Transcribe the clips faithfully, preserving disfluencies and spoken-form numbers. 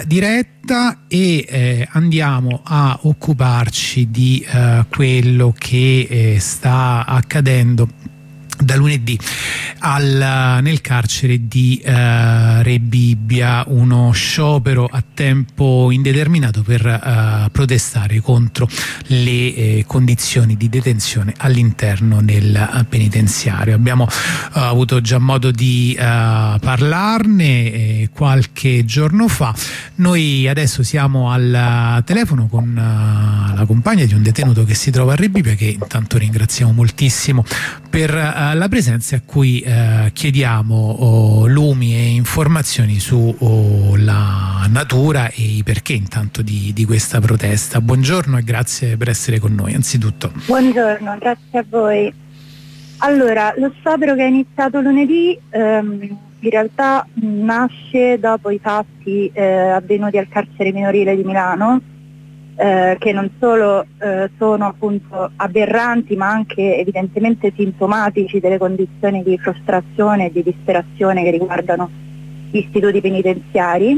diretta e eh, andiamo a occuparci di eh, quello che eh, sta accadendo da lunedì al, nel carcere di uh, Rebibbia, uno sciopero a tempo indeterminato per uh, protestare contro le eh, condizioni di detenzione all'interno del uh, penitenziario. Abbiamo uh, avuto già modo di uh, parlarne eh, qualche giorno fa. Noi adesso siamo al telefono con uh, la compagna di un detenuto che si trova a Rebibbia, che intanto ringraziamo moltissimo per uh, la presenza, a cui eh, chiediamo oh, lumi e informazioni sulla oh, natura e i perché intanto di, di questa protesta. Buongiorno e grazie per essere con noi anzitutto. Buongiorno, grazie a voi. Allora, lo sciopero che è iniziato lunedì ehm, in realtà nasce dopo i fatti eh, avvenuti al carcere minorile di Milano, Eh, che non solo eh, sono appunto aberranti ma anche evidentemente sintomatici delle condizioni di frustrazione e di disperazione che riguardano gli istituti penitenziari,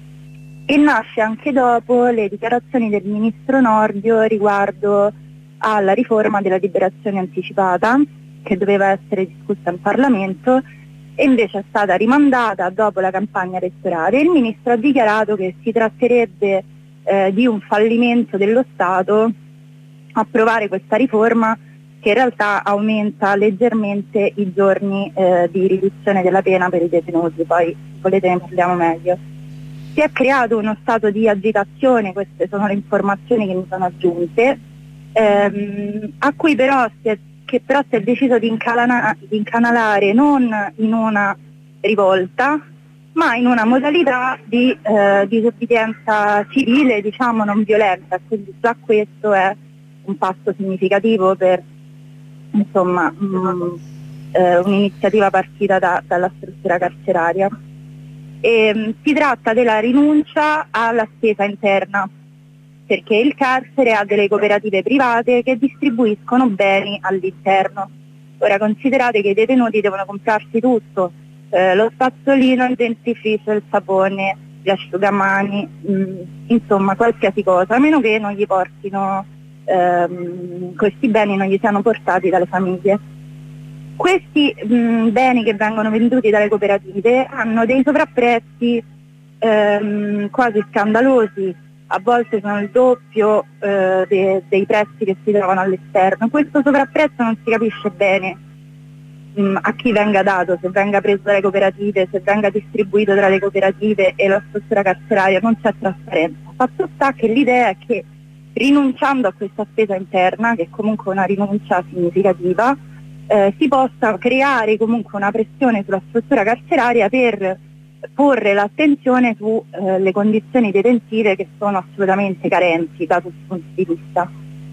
e nasce anche dopo le dichiarazioni del ministro Nordio riguardo alla riforma della liberazione anticipata, che doveva essere discussa in Parlamento e invece è stata rimandata dopo la campagna elettorale. Il ministro ha dichiarato che si tratterebbe Eh, di un fallimento dello Stato approvare questa riforma, che in realtà aumenta leggermente i giorni eh, di riduzione della pena per i detenuti. Poi se volete ne parliamo meglio. Si è creato uno stato di agitazione, queste sono le informazioni che mi sono aggiunte, ehm, a cui però si è, che però si è deciso di, incalana, di incanalare non in una rivolta, ma in una modalità di eh, disobbedienza civile, diciamo non violenta, quindi già questo è un passo significativo per insomma mh, eh, un'iniziativa partita da, dalla struttura carceraria. E, mh, si tratta della rinuncia alla spesa interna, perché il carcere ha delle cooperative private che distribuiscono beni all'interno. Ora considerate che i detenuti devono comprarsi tutto, Eh, lo spazzolino, il dentifricio, il sapone, gli asciugamani, mh, insomma qualsiasi cosa, a meno che non gli portino ehm, questi beni, non gli siano portati dalle famiglie. Questi mh, beni che vengono venduti dalle cooperative hanno dei sovrapprezzi ehm, quasi scandalosi, a volte sono il doppio eh, de- dei prezzi che si trovano all'esterno. Questo sovrapprezzo non si capisce bene a chi venga dato, se venga preso dalle cooperative, se venga distribuito tra le cooperative e la struttura carceraria, non c'è trasparenza. Fatto sta che l'idea è che rinunciando a questa spesa interna, che è comunque una rinuncia significativa, eh, si possa creare comunque una pressione sulla struttura carceraria per porre l'attenzione sulle eh, condizioni detentive, che sono assolutamente carenti da tutti i punti di vista.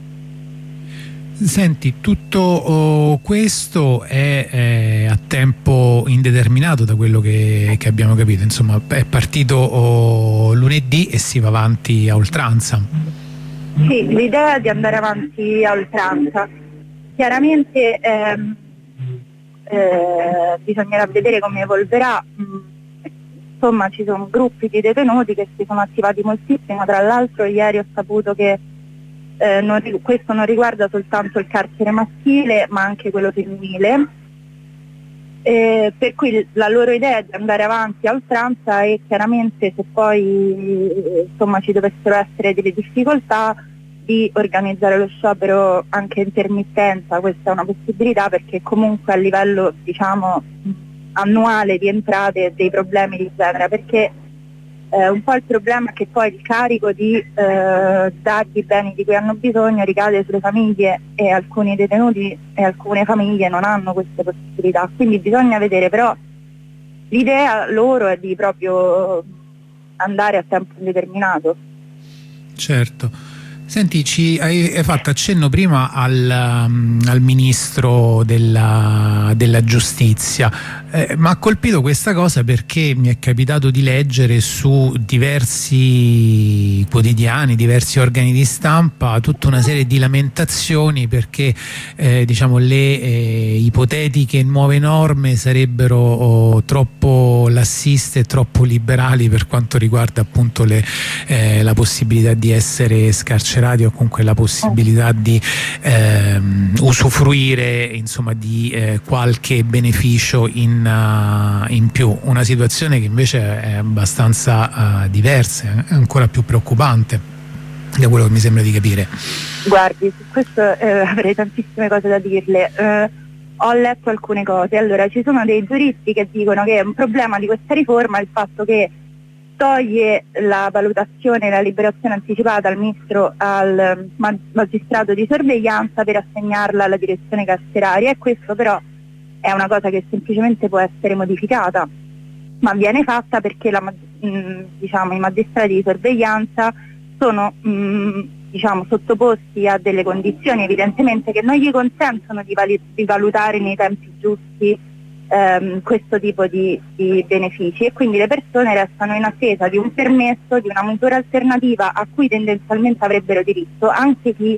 Senti, tutto oh, questo è eh, a tempo indeterminato, da quello che, che abbiamo capito, insomma è partito oh, lunedì e si va avanti a oltranza. Sì, l'idea è di andare avanti a oltranza. Chiaramente ehm, eh, bisognerà vedere come evolverà. Insomma ci sono gruppi di detenuti che si sono attivati moltissimo, tra l'altro ieri ho saputo che Eh, non, questo non riguarda soltanto il carcere maschile ma anche quello femminile, eh, per cui la loro idea è di andare avanti a oltranza, e chiaramente se poi insomma ci dovessero essere delle difficoltà di organizzare lo sciopero anche a intermittenza. Questa è una possibilità, perché comunque a livello diciamo annuale di entrate dei problemi di genere, perché Eh, un po' il problema è che poi il carico di eh, dargli i beni di cui hanno bisogno ricade sulle famiglie, e alcuni detenuti e alcune famiglie non hanno queste possibilità, quindi bisogna vedere. Però l'idea loro è di proprio andare a tempo indeterminato. Certo. Senti, ci hai, hai fatto accenno prima al, um, al ministro della, della giustizia, eh, ma ha colpito questa cosa perché mi è capitato di leggere su diversi quotidiani, diversi organi di stampa, tutta una serie di lamentazioni perché eh, diciamo, le eh, ipotetiche nuove norme sarebbero oh, troppo lassiste e troppo liberali per quanto riguarda appunto le, eh, la possibilità di essere scarcerati o comunque la possibilità di ehm, usufruire insomma di eh, qualche beneficio in, uh, in più, una situazione che invece è abbastanza uh, diversa, è ancora più preoccupante da quello che mi sembra di capire. Guardi, su questo eh, avrei tantissime cose da dirle. Eh, ho letto alcune cose. Allora, ci sono dei giuristi che dicono che è un problema di questa riforma il fatto che toglie la valutazione e la liberazione anticipata al ministro, al magistrato di sorveglianza per assegnarla alla direzione carceraria, e questo però è una cosa che semplicemente può essere modificata, ma viene fatta perché la, mh, diciamo, i magistrati di sorveglianza sono mh, diciamo, sottoposti a delle condizioni evidentemente che non gli consentono di, vali- di valutare nei tempi giusti ehm, questo tipo di, di benefici, e quindi le persone restano in attesa di un permesso, di una misura alternativa a cui tendenzialmente avrebbero diritto anche chi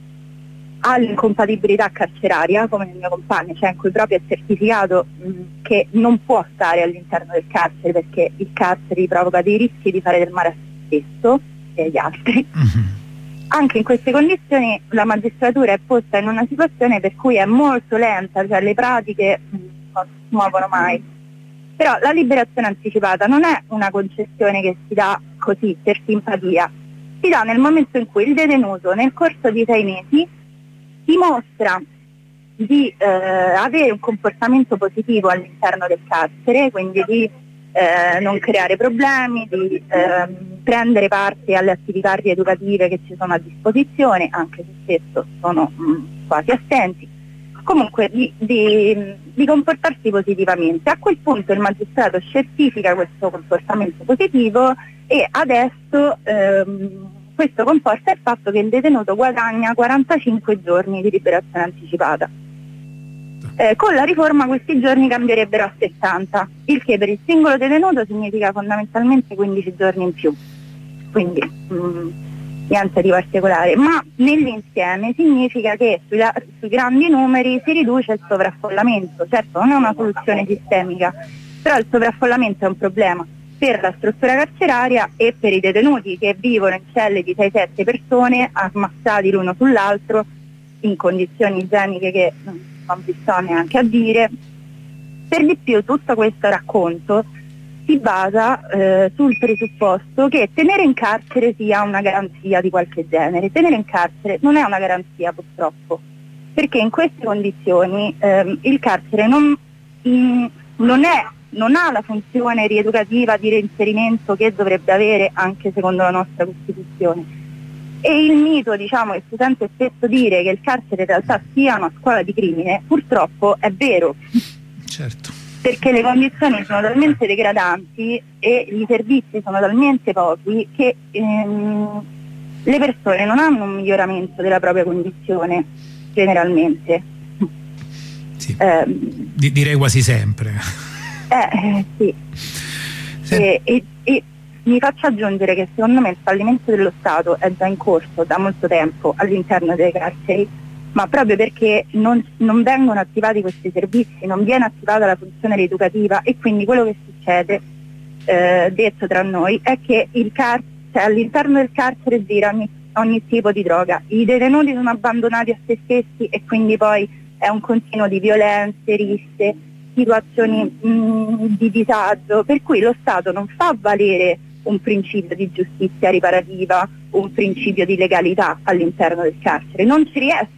ha l'incompatibilità carceraria, come il mio compagno, cioè in cui proprio è certificato mh, che non può stare all'interno del carcere perché il carcere gli provoca dei rischi di fare del male a se stesso e agli altri. Mm-hmm. Anche in queste condizioni la magistratura è posta in una situazione per cui è molto lenta, cioè le pratiche mh, non si muovono mai. Però la liberazione anticipata non è una concessione che si dà così per simpatia, si dà nel momento in cui il detenuto nel corso di sei mesi dimostra di eh, avere un comportamento positivo all'interno del carcere, quindi di eh, non creare problemi, di eh, prendere parte alle attività rieducative che ci sono a disposizione, anche se spesso sono mh, quasi assenti, comunque di, di, di comportarsi positivamente. A quel punto il magistrato certifica questo comportamento positivo e adesso ehm, questo comporta il fatto che il detenuto guadagna quarantacinque giorni di liberazione anticipata. Eh, con la riforma questi giorni cambierebbero a settanta, il che per il singolo detenuto significa fondamentalmente quindici giorni in più, quindi mh, niente di particolare, ma nell'insieme significa che sui, sui grandi numeri si riduce il sovraffollamento. Certo non è una soluzione sistemica, però il sovraffollamento è un problema per la struttura carceraria e per i detenuti che vivono in celle di sei sette persone ammassati l'uno sull'altro in condizioni igieniche che non vi sto neanche a dire. Per di più tutto questo racconto si basa eh, sul presupposto che tenere in carcere sia una garanzia di qualche genere. Tenere in carcere non è una garanzia, purtroppo, perché in queste condizioni eh, il carcere non, mh, non è non ha la funzione rieducativa di reinserimento che dovrebbe avere anche secondo la nostra Costituzione. E il mito, diciamo, che si sente spesso dire che il carcere in realtà sia una scuola di crimine, purtroppo è vero. Certo. Perché le condizioni sono talmente degradanti e i servizi sono talmente pochi che ehm, le persone non hanno un miglioramento della propria condizione, generalmente. Sì. Eh, Di, direi quasi sempre. Eh, sì. Sì. E, e, e mi faccio aggiungere che secondo me il fallimento dello Stato è già in corso da molto tempo all'interno delle carceri, ma proprio perché non, non vengono attivati questi servizi, non viene attivata la funzione rieducativa, e quindi quello che succede, eh, detto tra noi, è che il car- cioè, all'interno del carcere gira ogni, ogni tipo di droga, i detenuti sono abbandonati a se stessi e quindi poi è un continuo di violenze, risse, situazioni mh, di disagio, per cui lo Stato non fa valere un principio di giustizia riparativa, un principio di legalità all'interno del carcere, non ci riesce.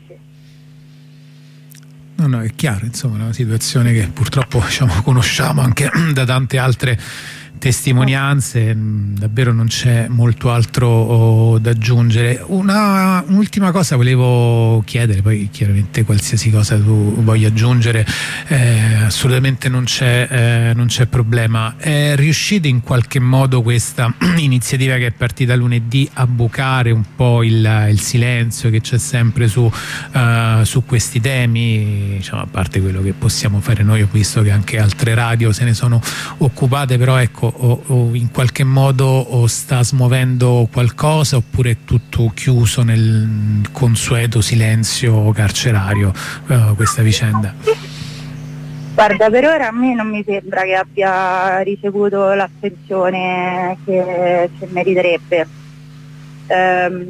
No, no, è chiaro, insomma, è una situazione che purtroppo, diciamo, conosciamo anche da tante altre testimonianze, davvero non c'è molto altro oh, da aggiungere. Una, un'ultima cosa volevo chiedere, poi chiaramente qualsiasi cosa tu voglia aggiungere eh, assolutamente non c'è eh, non c'è problema. Eh, riuscite in qualche modo questa iniziativa che è partita lunedì a bucare un po' il, il silenzio che c'è sempre su, uh, su questi temi, diciamo, a parte quello che possiamo fare noi? Ho visto che anche altre radio se ne sono occupate, però ecco, o, o in qualche modo o sta smuovendo qualcosa oppure è tutto chiuso nel consueto silenzio carcerario uh, questa vicenda? Guarda, per ora a me non mi sembra che abbia ricevuto l'attenzione che, che meriterebbe, ehm,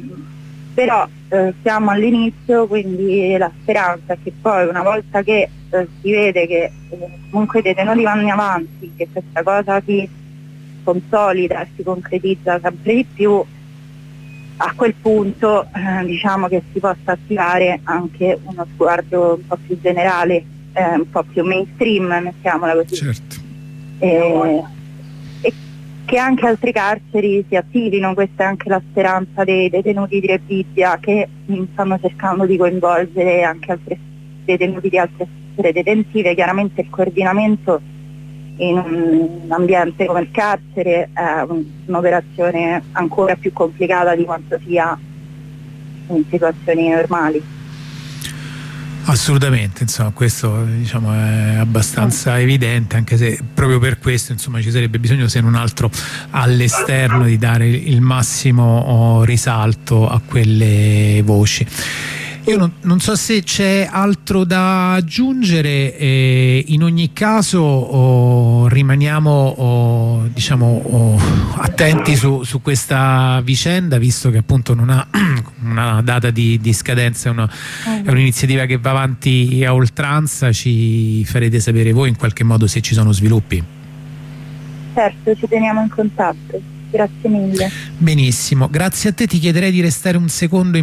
però eh, siamo all'inizio, quindi la speranza è che poi una volta che eh, si vede che eh, comunque i detenuti vanno avanti, che questa cosa si consolida e si concretizza sempre di più, a quel punto eh, diciamo che si possa attivare anche uno sguardo un po' più generale, eh, un po' più mainstream, mettiamola così. Certo. E, e che anche altre carceri si attivino, questa è anche la speranza dei detenuti di Rebibbia, che stanno cercando di coinvolgere anche altri detenuti di altre strutture detentive. Chiaramente il coordinamento in un ambiente come il carcere è un'operazione ancora più complicata di quanto sia in situazioni normali. Assolutamente, insomma, questo diciamo è abbastanza evidente, anche se proprio per questo insomma ci sarebbe bisogno, se non altro all'esterno, di dare il massimo risalto a quelle voci. Io non, non so se c'è altro da aggiungere, eh, in ogni caso oh, rimaniamo oh, diciamo oh, attenti su, su questa vicenda, visto che appunto non ha una data di, di scadenza, è, una, è un'iniziativa che va avanti a oltranza. Ci farete sapere voi in qualche modo se ci sono sviluppi. Certo, ci teniamo in contatto. Grazie mille. Benissimo, grazie a te. Ti chiederei di restare un secondo in